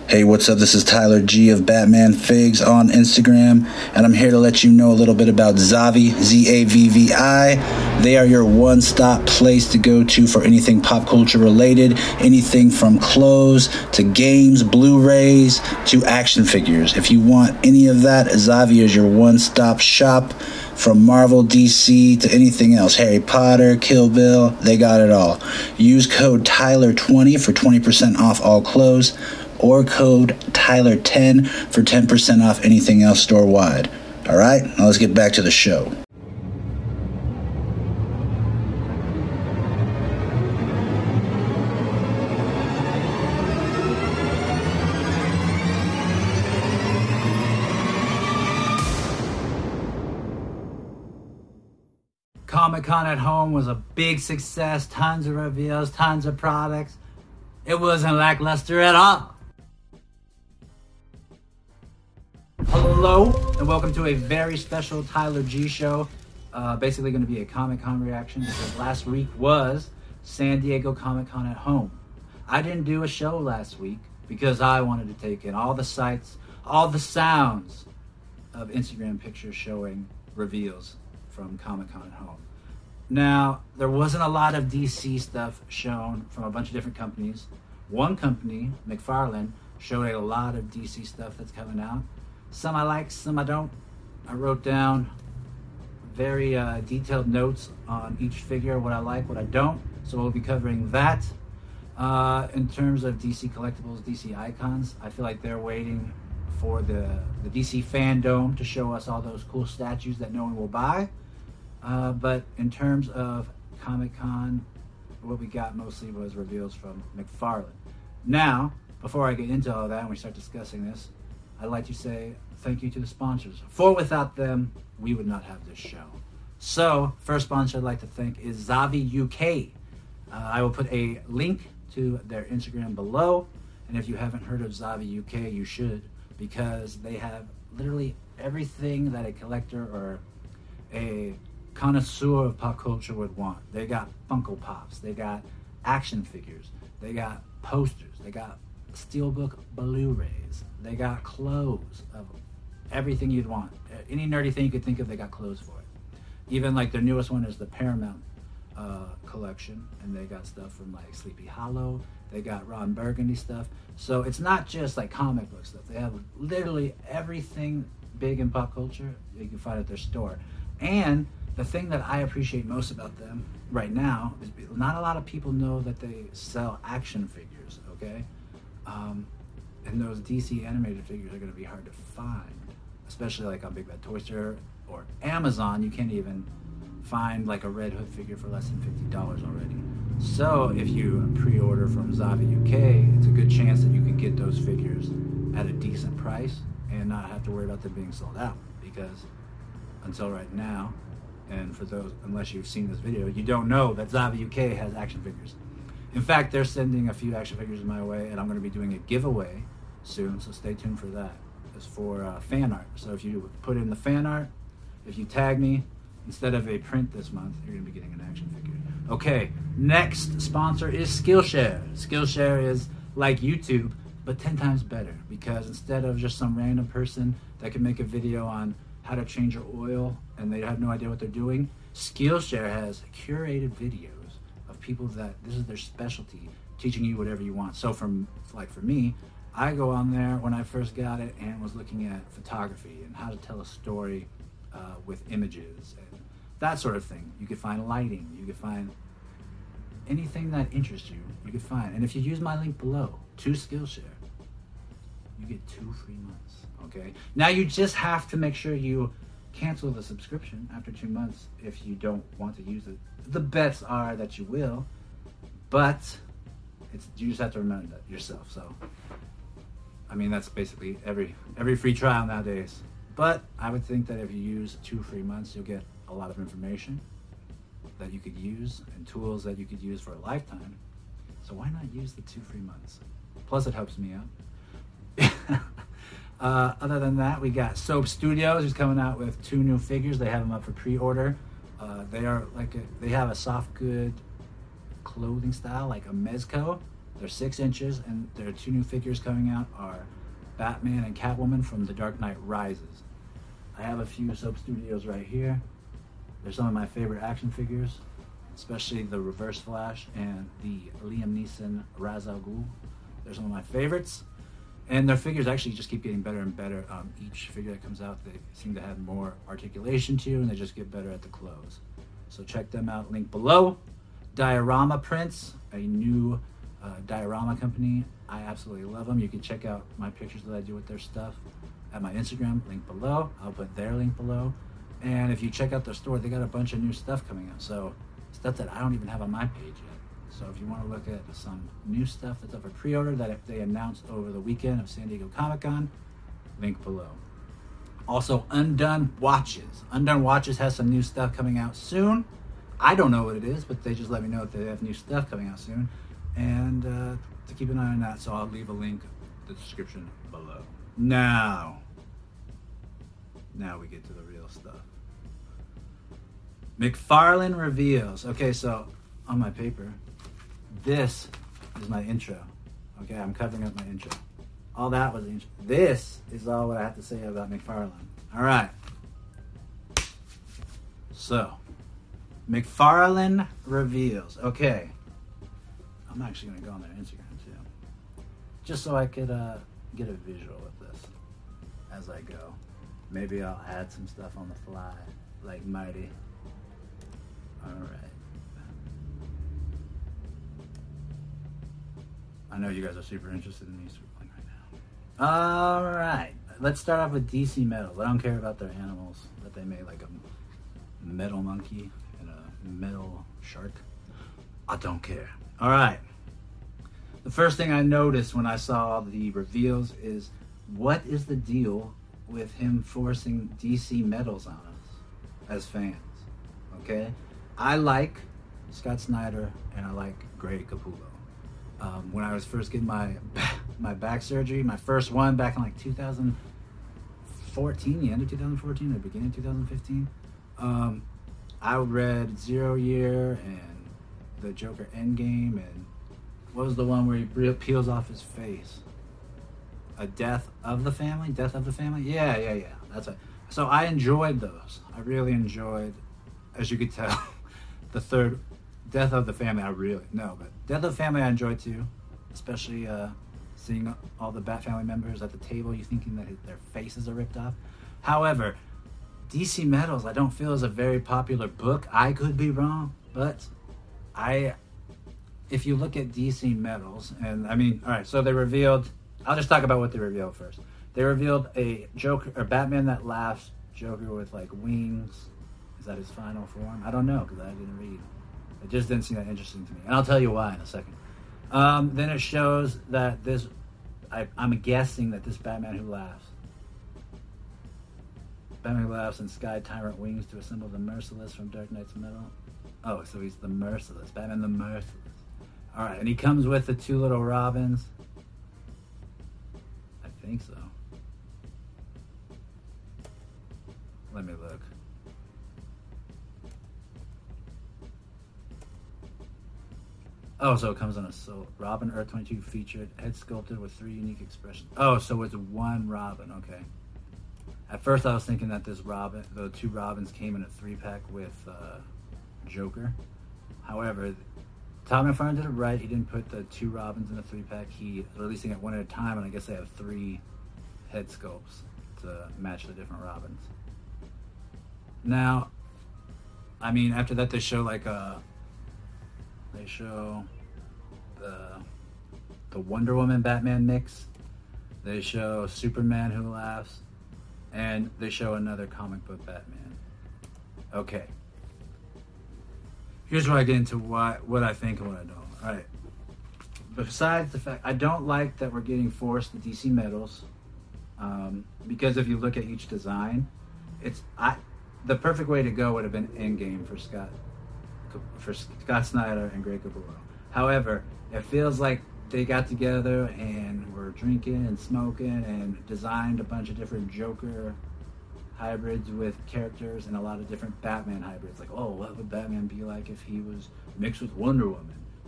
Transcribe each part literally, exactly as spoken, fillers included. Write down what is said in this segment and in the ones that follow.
Hey, what's up? This is Tyler G of Batman Figs on Instagram, and I'm here to let you know a little bit about Zavvi, Z A V V I. They are your one-stop place to go to for anything pop culture related, anything from clothes to games, Blu-rays to action figures. If you want any of that, Zavvi is your one-stop shop. From Marvel, D C, to anything else. Harry Potter, Kill Bill, they got it all. Use code Tyler twenty for twenty percent off all clothes, or code Tyler ten for ten percent off anything else store-wide. All right, now let's get back to the show. Comic-Con at home was a big success, tons of reveals, tons of products. It wasn't lackluster at all. Hello, and welcome to a very special Tyler G show. Uh, basically going to be a Comic-Con reaction because last week was San Diego Comic-Con at home. I didn't do a show last week because I wanted to take in all the sights, all the sounds of Instagram pictures showing reveals from Comic-Con at home. Now, there wasn't a lot of D C stuff shown from a bunch of different companies. One company, McFarlane, showed a lot of D C stuff that's coming out. Some I like, some I don't. I wrote down very uh, detailed notes on each figure, what I like, what I don't. So we'll be covering that. Uh, in terms of D C collectibles, D C icons, I feel like they're waiting for the, the D C fandom to show us all those cool statues that no one will buy. Uh, but in terms of Comic-Con, what we got mostly was reveals from McFarlane. Now, before I get into all that and we start discussing this, I'd like to say thank you to the sponsors. For without them, we would not have this show. So, first sponsor I'd like to thank is Zavvi U K. Uh, I will put a link to their Instagram below. And if you haven't heard of Zavvi U K, you should, because they have literally everything that a collector or a connoisseur of pop culture would want. They got Funko Pops, they got action figures, they got posters, they got steelbook Blu-rays, they got clothes of everything you'd want. Any nerdy thing you could think of, they got clothes for it. Even like their newest one is the Paramount uh, collection, and they got stuff from like Sleepy Hollow, they got Ron Burgundy stuff. So it's not just like comic book stuff. They have literally everything big in pop culture you can find at their store. And the thing that I appreciate most about them right now is not a lot of people know that they sell action figures, okay? Um, and those D C animated figures are going to be hard to find, especially like on Big Bad Toy Store or Amazon. You can't even find like a Red Hood figure for less than fifty dollars already. So if you pre-order from Zavvi U K, it's a good chance that you can get those figures at a decent price and not have to worry about them being sold out, because until right now, and for those, unless you've seen this video, you don't know that Zavvi U K has action figures. In fact, they're sending a few action figures my way, and I'm going to be doing a giveaway soon, so stay tuned for that. It's for uh, fan art. So if you put in the fan art, if you tag me, instead of a print this month, you're going to be getting an action figure. Okay, next sponsor is Skillshare. Skillshare is like YouTube, but ten times better, because instead of just some random person that can make a video on how to change your oil and they have no idea what they're doing, Skillshare has curated videos of people that this is their specialty, teaching you whatever you want. So from like for me, I go on there when I first got it and was looking at photography and how to tell a story uh, with images and that sort of thing. You could find lighting, you could find anything that interests you, you could find. And if you use my link below to Skillshare, you get two free months, okay? Now you just have to make sure you cancel the subscription after two months if you don't want to use it. The bets are that you will, but it's you just have to remember that yourself. So, I mean, that's basically every every free trial nowadays. But I would think that if you use two free months, you'll get a lot of information that you could use and tools that you could use for a lifetime. So why not use the two free months? Plus, it helps me out. uh, other than that, we got Soap Studios, who's coming out with two new figures. They have them up for pre-order. Uh, they are like a, they have a soft good clothing style, like a mezco, They're six inches, and their two new figures coming out are Batman and Catwoman from The Dark Knight Rises. I have a few Soap Studios right here. They're some of my favorite action figures, especially the Reverse Flash and the Liam Neeson Ra's al Ghul. They're some of my favorites. And their figures actually just keep getting better and better. Um, each figure that comes out, they seem to have more articulation to, and they just get better at the close. So check them out, link below. Diorama Prints, a new uh, diorama company. I absolutely love them. You can check out my pictures that I do with their stuff at my Instagram, link below. I'll put their link below. And if you check out their store, they got a bunch of new stuff coming out. So stuff that I don't even have on my page yet. So if you want to look at some new stuff that's up for pre-order that they announced over the weekend of San Diego Comic-Con, link below. Also, Undone Watches. Undone Watches has some new stuff coming out soon. I don't know what it is, but they just let me know that they have new stuff coming out soon. And uh, to keep an eye on that, so I'll leave a link in the description below. Now, now we get to the real stuff. McFarlane reveals. Okay, so on my paper, this is my intro. Okay, I'm covering up my intro. All that was the intro. This is all what I have to say about McFarlane. All right. So, McFarlane reveals. Okay. I'm actually going to go on their Instagram too. Just so I could uh, get a visual of this as I go. Maybe I'll add some stuff on the fly, like Mighty. All right. I know you guys are super interested in these right now. All right, let's start off with D C Metals. I don't care about their animals that they made, like a metal monkey and a metal shark. I don't care. All right. The first thing I noticed when I saw the reveals is, what is the deal with him forcing D C Metals on us as fans? Okay, I like Scott Snyder and I like Greg Capullo. Um, when I was first getting my my back surgery, my first one back in like two thousand fourteen, the end of two thousand fourteen, the beginning of two thousand fifteen, um, I read Zero Year and the Joker Endgame, and what was the one where he peels off his face? A Death of the Family? Death of the Family? Yeah, yeah, yeah. That's it. So I enjoyed those. I really enjoyed, as you could tell, the third Death of the Family, I really, no, but Death of the Family I enjoyed too, especially uh, seeing all the Bat Family members at the table, you thinking that their faces are ripped off. However, D C Metals I don't feel is a very popular book. I could be wrong, but I, if you look at D C Metals, and I mean, all right, so they revealed, I'll just talk about what they revealed first. They revealed a Joker, or Batman that laughs, Joker with like wings. Is that his final form? I don't know, because I didn't read. It just didn't seem that interesting to me. And I'll tell you why in a second. Um, then it shows that this, I, I'm guessing that this Batman Who Laughs. Batman Who Laughs and Sky Tyrant wings to assemble the Merciless from Dark Knight's Metal. Oh, so he's the Merciless. Batman the Merciless. Alright, and he comes with the two little Robins. I think so. Let me look. Oh, so it comes on a so Robin Earth twenty-two featured, head sculpted with three unique expressions. Oh, so it's one Robin, okay. At first I was thinking that this Robin, the two Robins came in a three pack with uh, Joker. However, Todd McFarlane did it right. He didn't put the two Robins in a three pack. He releasing it one at a time, and I guess they have three head sculpts to match the different Robins. Now, I mean, after that they show like a They show the the Wonder Woman Batman mix. They show Superman Who Laughs, and they show another comic book Batman. Okay. Here's where I get into why, what I think and what I don't. All right. Besides the fact, I don't like that we're getting forced to D C Metals, um, because if you look at each design, it's I. The perfect way to go would have been Endgame for Scott. for Scott Snyder and Greg Capullo. However, it feels like they got together and were drinking and smoking and designed a bunch of different Joker hybrids with characters and a lot of different Batman hybrids. Like, oh, what would Batman be like if he was mixed with Wonder Woman?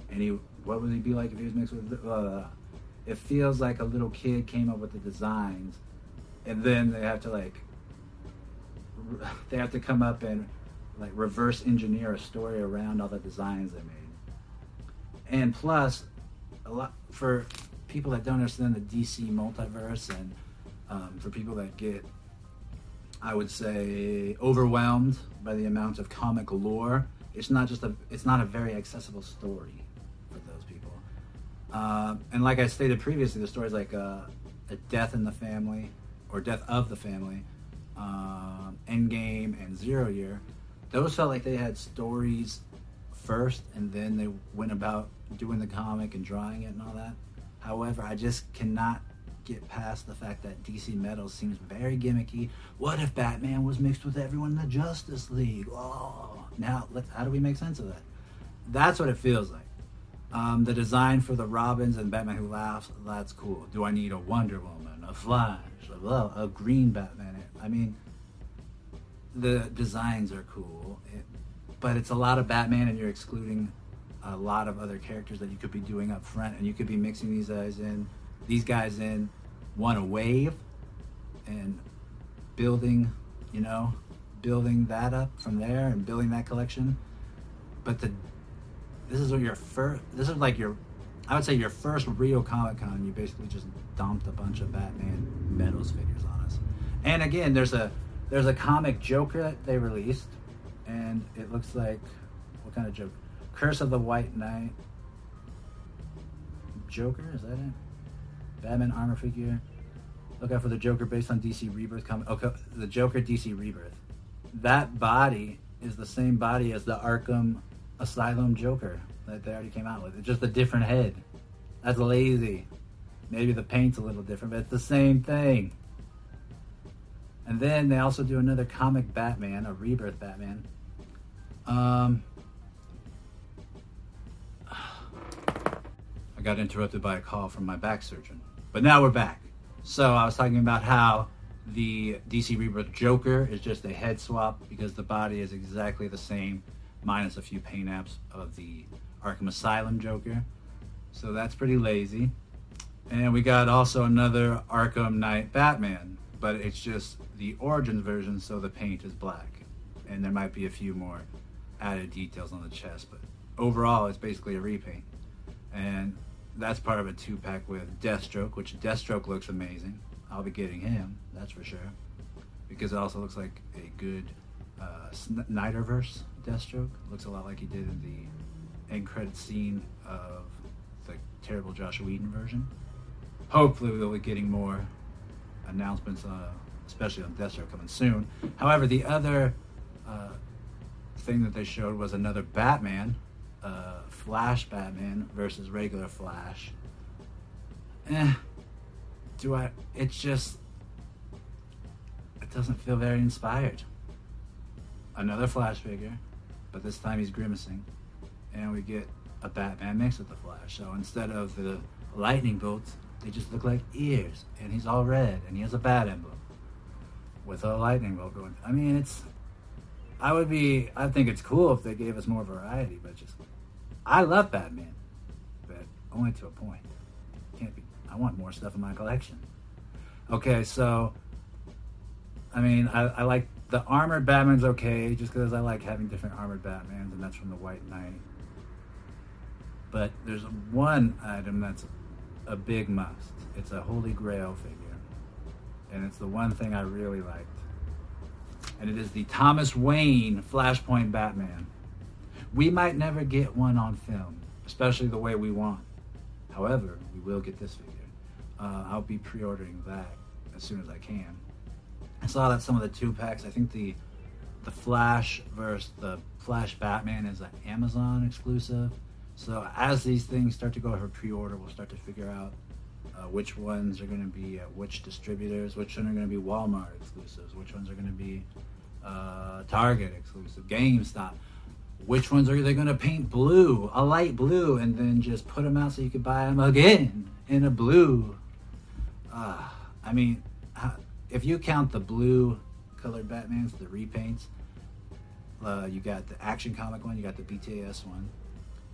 And he, what would he be like if he was mixed with? Uh, it feels like a little kid came up with the designs, and then they have to like, re- they have to come up and like reverse engineer a story around all the designs they made. And plus, a lot for people that don't understand the D C multiverse, and um, for people that get, I would say, overwhelmed by the amount of comic lore. It's not just a, it's not a very accessible story for those people. Uh, and like I stated previously, the stories like uh, a death in the family or death of the family, um, Endgame and Zero Year, those felt like they had stories first, and then they went about doing the comic and drawing it and all that. However, I just cannot get past the fact that D C Metal seems very gimmicky. What if Batman was mixed with everyone in the Justice League? Oh, now let's, how do we make sense of that? That's what it feels like. Um, the design for the Robins and Batman Who Laughs, that's cool. Do I need a Wonder Woman, a Flash, a, a green Batman? I mean, the designs are cool, it, but it's a lot of Batman, and you're excluding a lot of other characters that you could be doing up front, and you could be mixing these guys in, these guys in one wave, and building, you know, building that up from there and building that collection. But the this is your first, this is like your, I would say your first real Comic Con. You basically just dumped a bunch of Batman Metals figures on us. And again, there's a there's a comic Joker that they released, and it looks like, what kind of Joker? Curse of the White Knight. Joker, is that it? Batman armor figure. Look out for the Joker based on D C Rebirth comic. Okay, the Joker D C Rebirth. That body is the same body as the Arkham Asylum Joker that they already came out with. It's just a different head. That's lazy. Maybe the paint's a little different, but it's the same thing. And then they also do another comic Batman, a Rebirth Batman. Um, I got interrupted by a call from my back surgeon. But now we're back. So I was talking about how the D C Rebirth Joker is just a head swap because the body is exactly the same, minus a few paint apps of the Arkham Asylum Joker. So that's pretty lazy. And we got also another Arkham Knight Batman, but it's just the Origins version, so the paint is black. And there might be a few more added details on the chest, but overall it's basically a repaint. And that's part of a two-pack with Deathstroke, which Deathstroke looks amazing. I'll be getting him, that's for sure. Because it also looks like a good uh, Snyderverse Deathstroke. Looks a lot like he did in the end credit scene of the terrible Joss Whedon version. Hopefully we'll be getting more announcements, uh, especially on Deathstroke coming soon. However, the other uh, thing that they showed was another Batman, uh, Flash Batman versus regular Flash. Eh, do I, it's just, it doesn't feel very inspired. Another Flash figure, but this time he's grimacing, and we get a Batman mixed with the Flash. So instead of the lightning bolts, they just look like ears, and he's all red, and he has a bat emblem with a lightning bolt going. I mean, it's, I would be, I think it's cool if they gave us more variety, but just, I love Batman, but only to a point. Can't be, I want more stuff in my collection. Okay, so, I mean, I, I like, the armored Batman's okay, just because I like having different armored Batmans, and that's from the White Knight. But there's one item that's a big must. It's a Holy Grail figure, and it's the one thing I really liked. And it is the Thomas Wayne Flashpoint Batman. We might never get one on film, especially the way we want. However, we will get this figure. Uh, I'll be pre-ordering that as soon as I can. I saw that some of the two packs, I think the the Flash versus the Flash Batman is an Amazon exclusive. So as these things start to go for pre-order, we'll start to figure out uh, which ones are going to be at which distributors, which ones are going to be Walmart exclusives, which ones are going to be uh, Target exclusive, GameStop. Which ones are they going to paint blue, a light blue, and then just put them out so you could buy them again in a blue. Uh, I mean, if you count the blue colored Batmans, the repaints, uh, you got the Action Comic one, you got the B T A S one,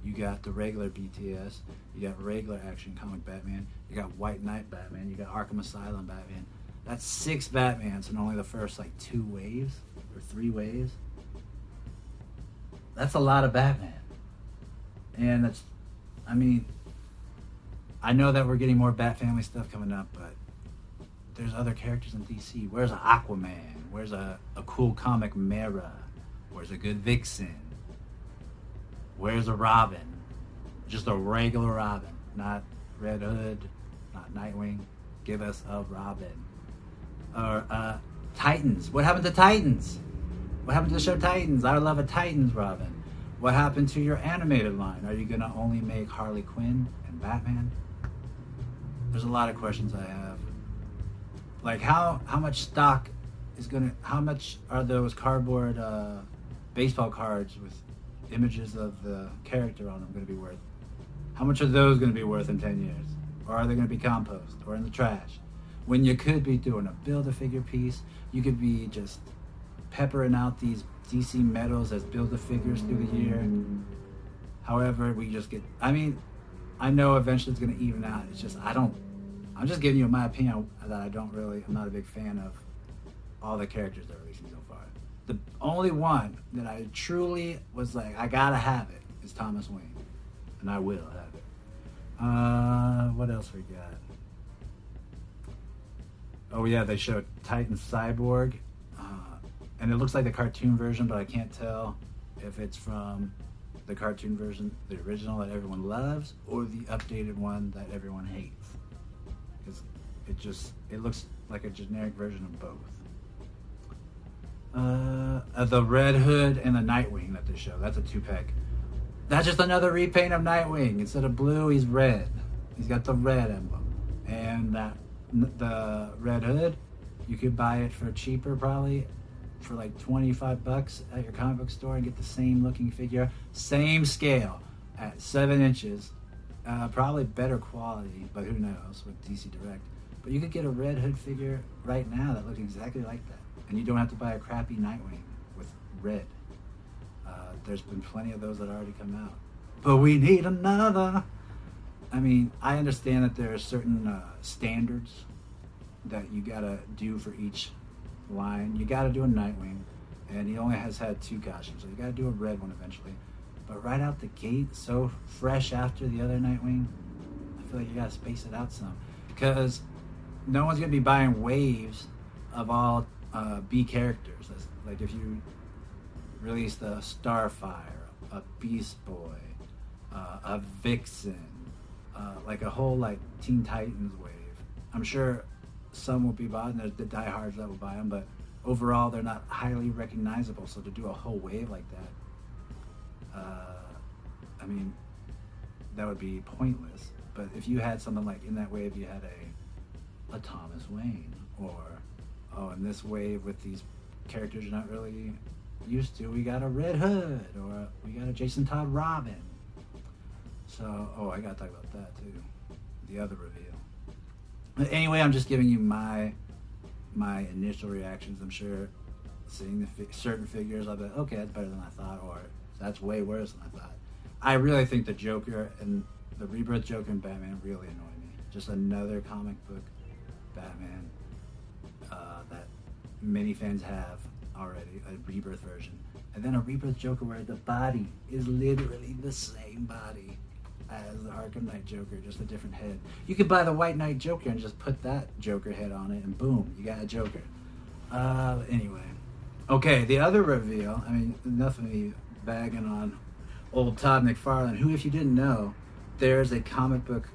You got the regular B T S. You got regular Action Comic Batman. You got White Knight Batman. You got Arkham Asylum Batman. That's six Batmans in only the first like two waves or three waves. That's a lot of Batman. And that's, I mean, I know that we're getting more Bat Family stuff coming up, but there's other characters in D C. Where's an Aquaman? Where's a, a cool comic Mera? Where's a good Vixen? Where's a Robin? Just a regular Robin, not Red Hood, not Nightwing. Give us a Robin. Or uh, Titans. What happened to Titans? What happened to the show Titans? I would love a Titans Robin. What happened to your animated line? Are you gonna only make Harley Quinn and Batman? There's a lot of questions I have. Like how how much stock is gonna? How much are those cardboard uh, baseball cards with images of the character on them going to be worth? How much are those going to be worth in ten years? Or are they going to be compost or in the trash? When you could be doing a Build-A-Figure piece, you could be just peppering out these D C medals as Build-A-Figures through the year. However, we just get, I mean, I know eventually it's going to even out. It's just, I don't, I'm just giving you my opinion that I don't really, I'm not a big fan of all the characters they're releasing so far. The only one that I truly was like, I gotta have it, is Thomas Wayne. And I will have it. Uh, what else we got? Oh yeah, they showed Titan Cyborg. Uh, and it looks like the cartoon version, but I can't tell if it's from the cartoon version, the original that everyone loves, or the updated one that everyone hates. Because it just, it looks like a generic version of both. Uh, uh, the Red Hood and the Nightwing that they show. That's a two-pack. That's just another repaint of Nightwing. Instead of blue, he's red. He's got the red emblem. And that the Red Hood, you could buy it for cheaper probably, for like twenty-five bucks at your comic book store and get the same looking figure, same scale, at seven inches. Uh, probably better quality, but who knows with D C Direct. But you could get a Red Hood figure right now that looks exactly like that. And you don't have to buy a crappy Nightwing with red. Uh, there's been plenty of those that already come out. But we need another. I mean, I understand that there are certain uh, standards that you gotta do for each line. You gotta do a Nightwing, and he only has had two costumes, so you gotta do a red one eventually. But right out the gate, so fresh after the other Nightwing, I feel like you gotta space it out some. Because no one's gonna be buying waves of all uh, B characters. Like if you released a Starfire, a Beast Boy, uh, a Vixen, uh, like a whole like Teen Titans wave. I'm sure some will be bought, and there's the diehards that will buy them, but overall they're not highly recognizable. So to do a whole wave like that, uh, I mean, that would be pointless. But if you had something like in that wave, you had a a Thomas Wayne, or oh, in this wave with these characters you're not really used to, we got a Red Hood, or we got a Jason Todd Robin. So, oh, I gotta talk about that too, the other reveal. But anyway, I'm just giving you my my initial reactions. I'm sure seeing the fi- certain figures, I'll be like, okay, that's better than I thought, or that's way worse than I thought. I really think the Joker and the Rebirth Joker and Batman really annoy me. Just another comic book Batman uh, that many fans have already, a Rebirth version. And then a Rebirth Joker where the body is literally the same body as the Arkham Knight Joker, just a different head. You could buy the White Knight Joker and just put that Joker head on it, and boom, you got a Joker. Uh, anyway. Okay, the other reveal, I mean, enough of me bagging on old Todd McFarlane, who, if you didn't know, there's a comic book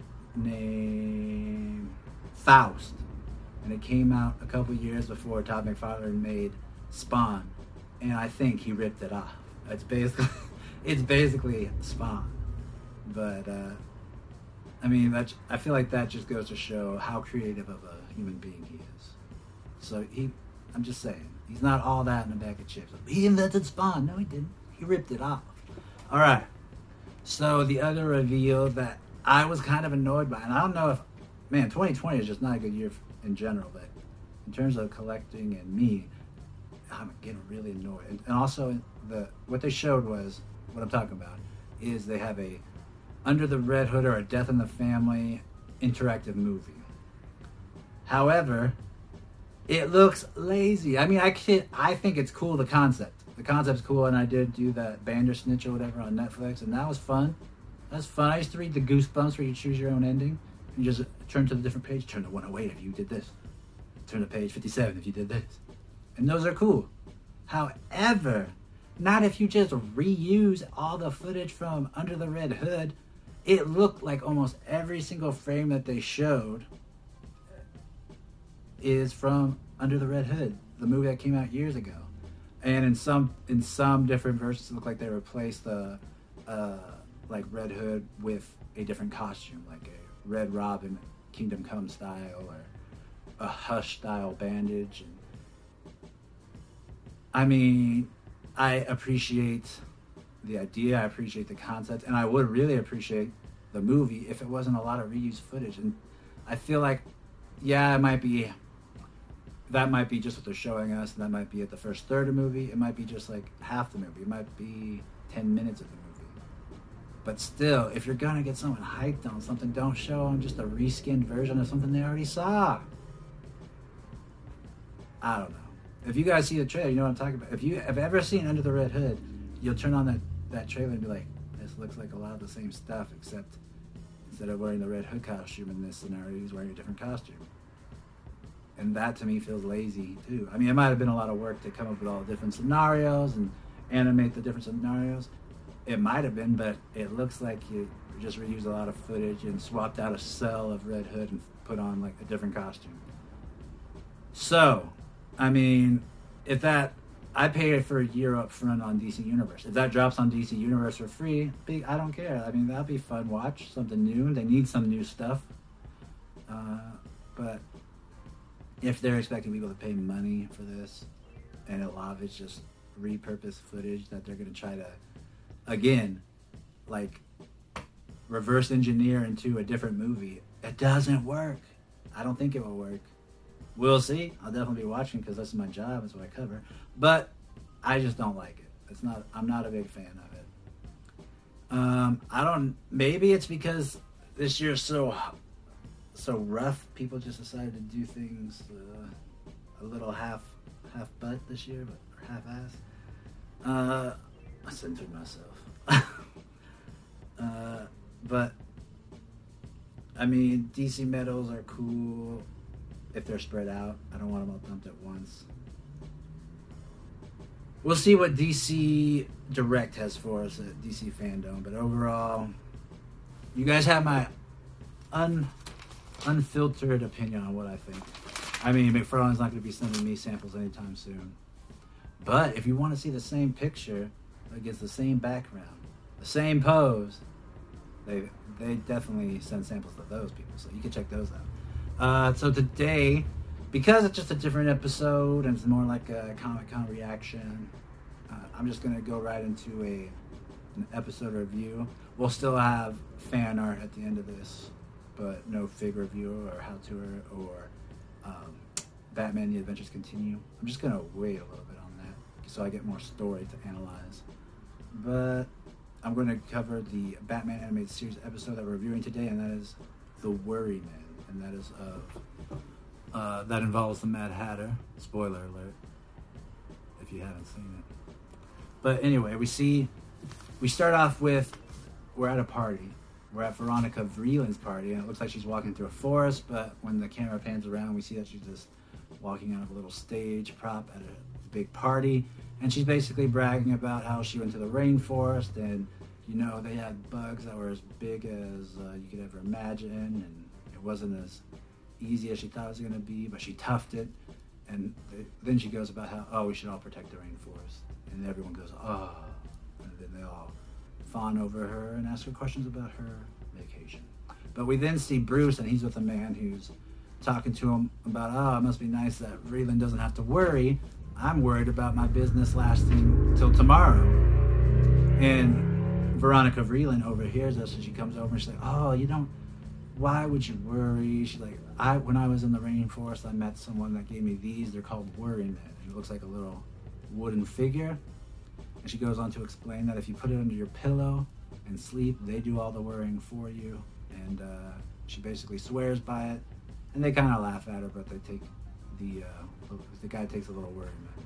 named Faust, and it came out a couple years before Todd McFarlane made Spawn, and I think he ripped it off. It's basically, it's basically Spawn, but uh, I mean, that, I feel like that just goes to show how creative of a human being he is. So he, I'm just saying, he's not all that in a bag of chips. He invented Spawn. No, he didn't. He ripped it off. All right. So the other reveal that I was kind of annoyed by, and I don't know if, man, twenty twenty is just not a good year in general, but in terms of collecting and me, I'm getting really annoyed. And, and also, the what they showed was what I'm talking about. is they have a Under the Red Hood or a Death in the Family interactive movie. However, it looks lazy. I mean, I kid, I think it's cool, the concept. The concept's cool, and I did do that Bandersnitch or whatever on Netflix, and that was fun. That's fun. I used to read the Goosebumps where you choose your own ending. You just turn to the different page, turn to one oh eight if you did this. Turn to page fifty-seven if you did this. And those are cool. However, not if you just reuse all the footage from Under the Red Hood. It looked like almost every single frame that they showed is from Under the Red Hood, the movie that came out years ago. And in some in some different versions, it looked like they replaced the uh, like Red Hood with a different costume, like a Red Robin, Kingdom Come style, or a Hush style bandage. And I mean, I appreciate the idea, I appreciate the concept, and I would really appreciate the movie if it wasn't a lot of reused footage. And I feel like, yeah, it might be, that might be just what they're showing us, and that might be at the first third of the movie. It might be just like half the movie. It might be ten minutes of the movie. But still, if you're gonna get someone hyped on something, don't show them just a reskinned version of something they already saw. I don't know. If you guys see the trailer, you know what I'm talking about. If you have ever seen Under the Red Hood, you'll turn on that, that trailer and be like, this looks like a lot of the same stuff, except instead of wearing the Red Hood costume in this scenario, he's wearing a different costume. And that to me feels lazy too. I mean, it might have been a lot of work to come up with all the different scenarios and animate the different scenarios. It might have been, but it looks like you just reused a lot of footage and swapped out a cell of Red Hood and put on like a different costume. So, I mean, if that, I paid it for a year up front on D C Universe. If that drops on D C Universe for free, big, I don't care. I mean, that'll be fun watch, something new. They need some new stuff. Uh, but if they're expecting people to pay money for this, and a lot of it's just repurposed footage that they're going to try to, again, like, reverse engineer into a different movie, it doesn't work. I don't think it will work. We'll see. I'll definitely be watching because that's my job. That's what I cover. But I just don't like it. It's not. I'm not a big fan of it. Um, I don't. Maybe it's because this year's so so rough. People just decided to do things uh, a little half half butt this year, but or half ass. Uh, I censored myself. uh, but I mean, D C medals are cool. If they're spread out, I don't want them all dumped at once. We'll see what D C Direct has for us at D C Fandom, but overall, you guys have my un unfiltered opinion on what I think. I mean, McFarlane's not going to be sending me samples anytime soon. But if you want to see the same picture against the same background, the same pose, they they definitely send samples to those people, so you can check those out. Uh, so today, because it's just a different episode and it's more like a Comic-Con reaction, uh, I'm just going to go right into a an episode review. We'll still have fan art at the end of this, but no fig review or how-to or um, Batman The Adventures Continue. I'm just going to wait a little bit on that so I get more story to analyze. But I'm going to cover the Batman Animated Series episode that we're reviewing today, and that is The Worry Man. And that is uh, uh, that involves the Mad Hatter. Spoiler alert, if you haven't seen it. But anyway, we see we start off with we're at a party. We're at Veronica Vreeland's party, and it looks like she's walking through a forest. But when the camera pans around, we see that she's just walking out of a little stage prop at a big party, and she's basically bragging about how she went to the rainforest, and you know they had bugs that were as big as uh, you could ever imagine, and it wasn't as easy as she thought it was going to be, but she toughed it. And they, then she goes about how, oh, we should all protect the rainforest. And everyone goes, oh. And then they all fawn over her and ask her questions about her vacation. But we then see Bruce, and he's with a man who's talking to him about, oh, it must be nice that Vreeland doesn't have to worry. I'm worried about my business lasting till tomorrow. And Veronica Vreeland overhears us, and she comes over and she's like, oh, you don't, why would you worry? She's like, I when I was in the rainforest, I met someone that gave me these. They're called Worry Men. It looks like a little wooden figure. And she goes on to explain that if you put it under your pillow and sleep. They do all the worrying for you, and uh, she basically swears by it. And they kind of laugh at her, but they take the uh, the guy takes a little worry, man.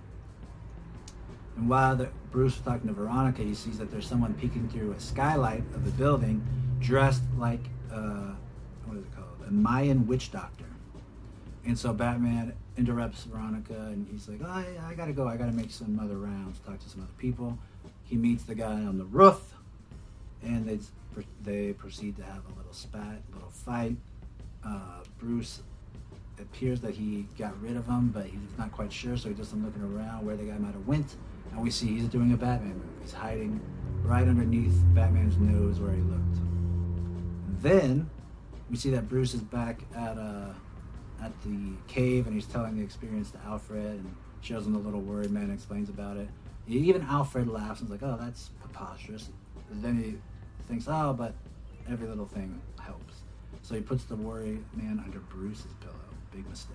And while the, Bruce is talking to Veronica, he sees that there's someone peeking through a skylight of the building, dressed like uh, what is it called? A Mayan witch doctor. And so Batman interrupts Veronica, and he's like, oh, I, I gotta go. I gotta make some other rounds, talk to some other people. He meets the guy on the roof, and they they proceed to have a little spat, a little fight. Uh, Bruce it appears that he got rid of him, but he's not quite sure, so he does some looking around where the guy might have went. And we see he's doing a Batman move. He's hiding right underneath Batman's nose where he looked. And then we see that Bruce is back at uh, at the cave, and he's telling the experience to Alfred and shows him the little worried man and explains about it. Even Alfred laughs and is like, oh, that's preposterous. And then he thinks, oh, but every little thing helps. So he puts the worry man under Bruce's pillow. Big mistake.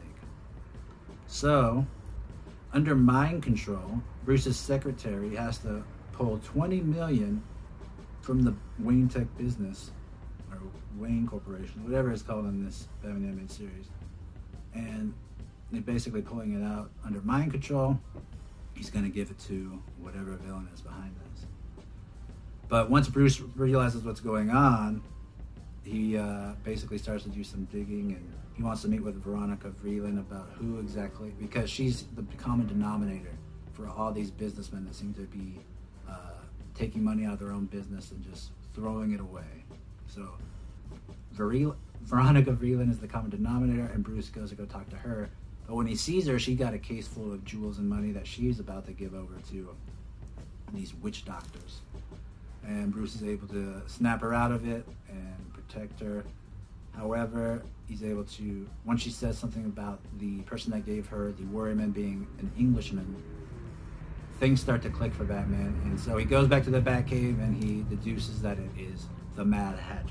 So, under mind control, Bruce's secretary has to pull twenty million from the Wayne Tech business, or Wayne Corporation, whatever it's called in this Batman animated series. And they're basically pulling it out under mind control. He's going to give it to whatever villain is behind this. But once Bruce realizes what's going on, he uh, basically starts to do some digging, and he wants to meet with Veronica Vreeland about who exactly, because she's the common denominator for all these businessmen that seem to be uh, taking money out of their own business and just throwing it away. So Vreel- Veronica Vreeland is the common denominator, and Bruce goes to go talk to her. But when he sees her, she got a case full of jewels and money that she's about to give over to these witch doctors. And Bruce is able to snap her out of it and protect her. However, he's able to, once she says something about the person that gave her the Worryman being an Englishman, things start to click for Batman. And so he goes back to the Batcave and he deduces that it is the Mad Hatter.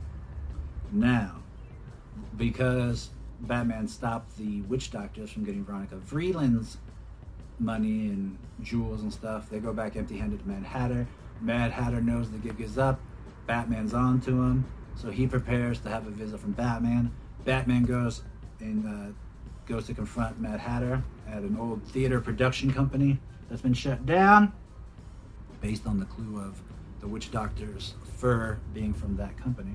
Now, because Batman stopped the witch doctors from getting Veronica Vreeland's money and jewels and stuff, they go back empty-handed to Mad Hatter. Mad Hatter knows the gig is up. Batman's on to him, so he prepares to have a visit from Batman. Batman goes and uh, goes to confront Mad Hatter at an old theater production company that's been shut down, based on the clue of the witch doctor's fur being from that company.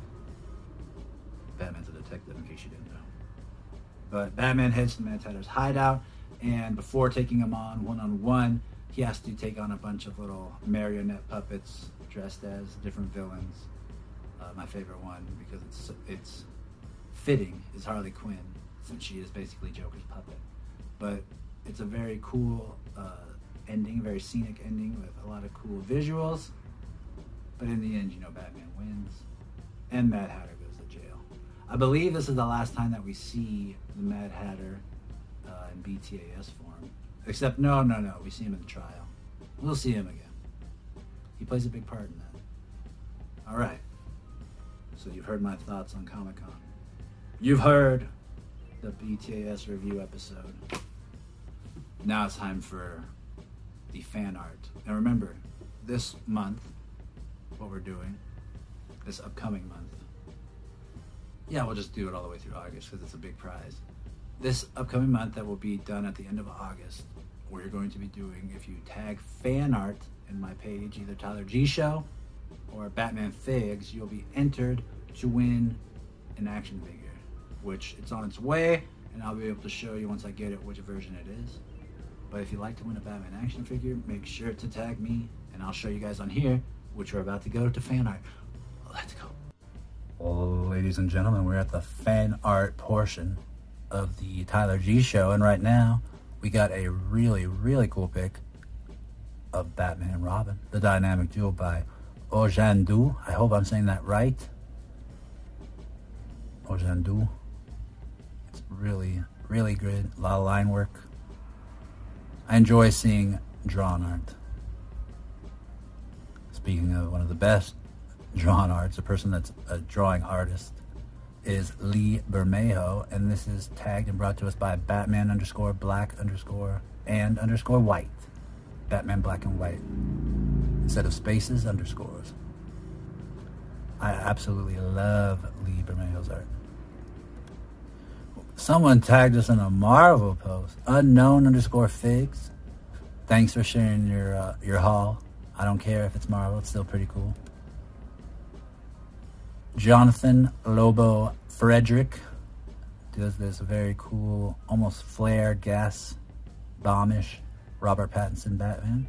Batman's a detective, in case you didn't know. But Batman heads to Mad Hatter's hideout, and before taking him on one-on-one, he has to take on a bunch of little marionette puppets dressed as different villains. Uh, my favorite one, because it's it's fitting, is Harley Quinn, since she is basically Joker's puppet. But it's a very cool uh, ending, very scenic ending with a lot of cool visuals. But in the end, you know, Batman wins, and Mad Hatter goes to jail. I believe this is the last time that we see the Mad Hatter uh, in B T A S form. Except, no, no, no, we see him in the trial. We'll see him again. He plays a big part in that. All right. So you've heard my thoughts on Comic-Con. You've heard the B T A S review episode. Now it's time for the fan art. Now remember, this month, what we're doing, this upcoming month, yeah, we'll just do it all the way through August because it's a big prize. This upcoming month that will be done at the end of August, we're going to be doing, if you tag fan art in my page, either Tyler G Show or Batman Figs, you'll be entered to win an action figure, which it's on its way, and I'll be able to show you once I get it which version it is. But if you'd like to win a Batman action figure, make sure to tag me, and I'll show you guys on here, which we're about to go to fan art. Let's go. Well, ladies and gentlemen, we're at the fan art portion of the Tyler G Show, and right now we got a really, really cool pic of Batman and Robin, the dynamic duo by Ojandu. I hope I'm saying that right. Ojandu. It's really, really good. A lot of line work. I enjoy seeing drawn art. Speaking of one of the best drawn arts, a person that's a drawing artist is Lee Bermejo, and this is tagged and brought to us by Batman underscore black underscore and underscore white. Batman black and white. Instead of spaces, underscores. I absolutely love Lee Bermejo's art. Someone tagged us in a Marvel post. Unknown underscore figs. Thanks for sharing your uh, your haul. I don't care if it's Marvel. It's still pretty cool. Jonathan Lobo Frederick does this very cool, almost flare gas bombish Robert Pattinson Batman.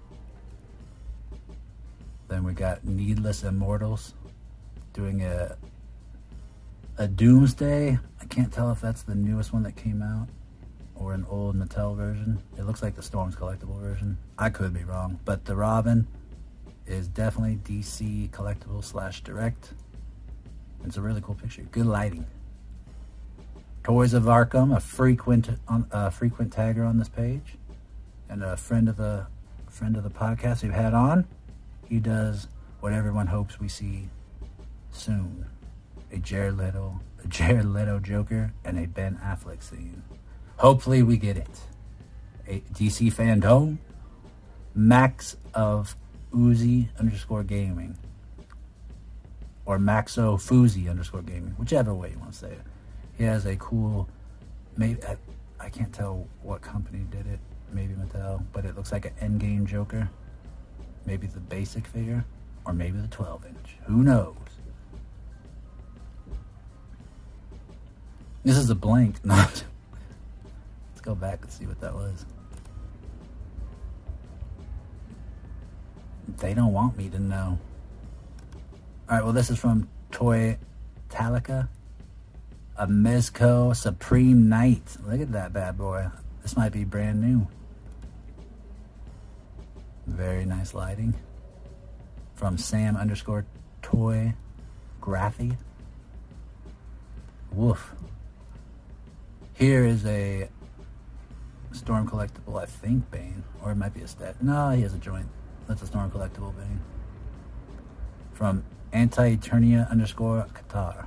Then we got Needless Immortals doing a a Doomsday. I can't tell if that's the newest one that came out or an old Mattel version. It looks like the Storms collectible version. I could be wrong, but the Robin is definitely D C collectible slash direct. It's a really cool picture. Good lighting. Toys of Arkham, a frequent on a frequent tagger on this page, and a friend of the friend of the podcast we've had on. He does what everyone hopes we see soon: a Jared Leto, a Jared Leto Joker, and a Ben Affleck scene. Hopefully, we get it. A D C fandom. Max of Uzi underscore gaming, or Maxo Fuzi underscore gaming, whichever way you want to say it. He has a cool, maybe I, I can't tell what company did it. Maybe Mattel, but it looks like an Endgame Joker. Maybe the basic figure, or maybe the twelve inch. Who knows? This is a blank, not. Let's go back and see what that was. They don't want me to know. All right, well, this is from Toy Talica. A Mezco Supreme Knight. Look at that bad boy. This might be brand new. Very nice lighting. From Sam underscore Toy Graphy. Woof. Here is a Storm collectible, I think, Bane. Or it might be a stat. No, he has a joint. That's a Storm collectible, Bane. From Anti-Eternia underscore Qatar.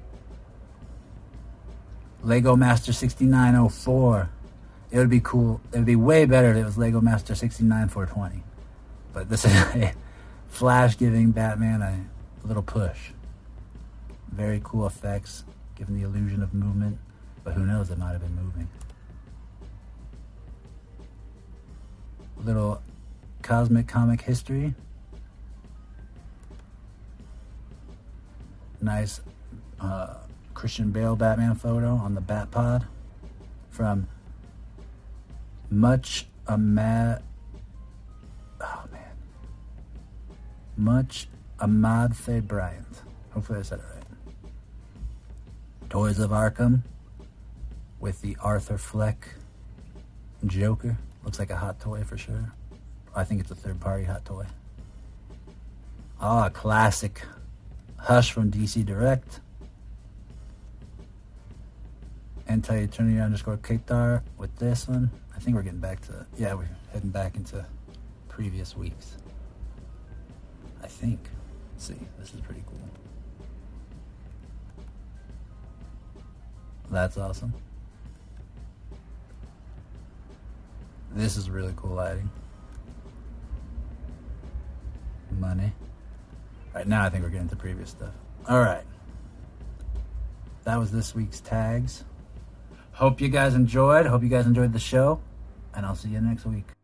Lego Master sixty-nine oh four. It would be cool. It would be way better if it was Lego Master sixty-nine four twenty. But this is a Flash giving Batman a little push. Very cool effects, giving the illusion of movement. But who knows, it might have been moving. Little cosmic comic history. Nice uh, Christian Bale Batman photo on the Bat Pod from Much Ahmad. Oh man, Much Ahmad Faye Bryant. Hopefully I said it right. Toys of Arkham with the Arthur Fleck Joker. Looks like a hot toy for sure. I think it's a third-party hot toy. Ah, oh, classic Hush from D C Direct. Anti-Eternia underscore Qatar with this one. I think we're getting back to, yeah, we're heading back into previous weeks. I think. Let's see, this is pretty cool. That's awesome. This is really cool lighting. Money. All right, now I think we're getting to previous stuff. All right. That was this week's tags. Hope you guys enjoyed. Hope you guys enjoyed the show. And I'll see you next week.